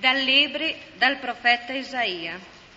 Dal libri del profeta Isaia.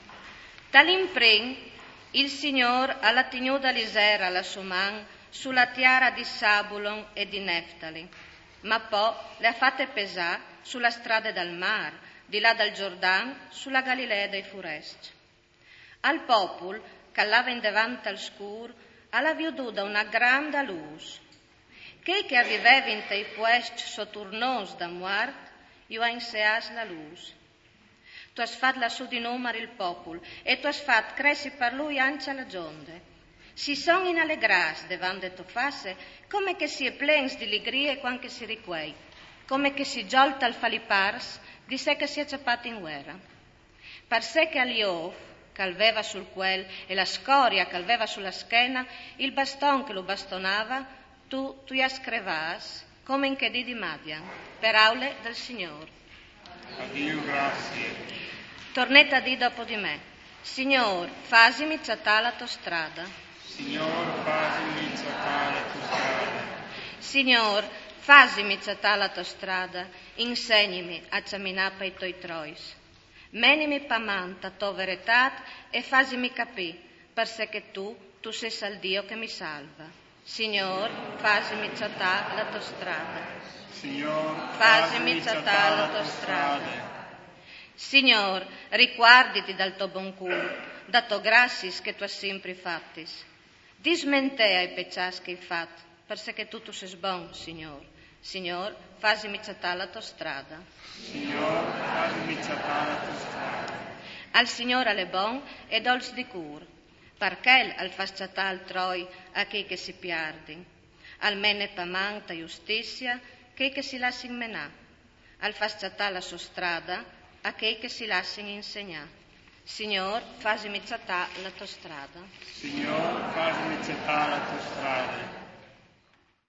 Dall'imprin il Signor alla tenuta l'isera la sua man sulla tiara di Sabulon e di Neftali, ma poi le ha fatte pesare sulla strada del mare, di là dal Giordano, sulla Galilea dei Furesti. Al popolo che allava in davanti al scuro, alla veduta una grande luce. Che aveveva in tei puesti sotturnos da muerte, io ha inseas la luce. Tu has fatto la su di numero il popolo e tu has fatto cresci per lui anche la gionde. Si sono in allegras davanti tu face, come che si è plens di allegria quando si riquei, come che si giolta al falipars di sé che si è ciappato in guerra. Per sé che all'iof, che aveva sul quel e la scoria che aveva sulla schiena, il baston che lo bastonava, tu gli screvas, come in che di Madian, per aule del Signore. A Dio grazie. Tornetta di dopo di me. Signor, fasimi città la tua strada. Signor, fasimi città la tua strada. Signor, fasimi città la tua strada, insegnimi a camminare per i tuoi trois. Menimi pamanta tua verità e fasimi capì, perché tu sei il Dio che mi salva. Signor, fasimi città la tua strada. Signor, fasimi città la tua strada. Signor, riguarditi dal tuo buon cuore, da tuo grassis che tu hai sempre fattis. Dismentea i peccias che hai fatto, perché tu sei buon, Signor. Signor, fasimi città la tua strada. Signor, fasimi città la tua strada. Al Signore è buon e dolce di cur, perché al fa città al troi a chi che si piardi. Al mene pamanta giustizia, chi che si lasci menà. Al fa città la sua strada, a chi che si lasciano insegnare. Signor, fasimi città la tua strada. Signor, fasimi città la tua strada.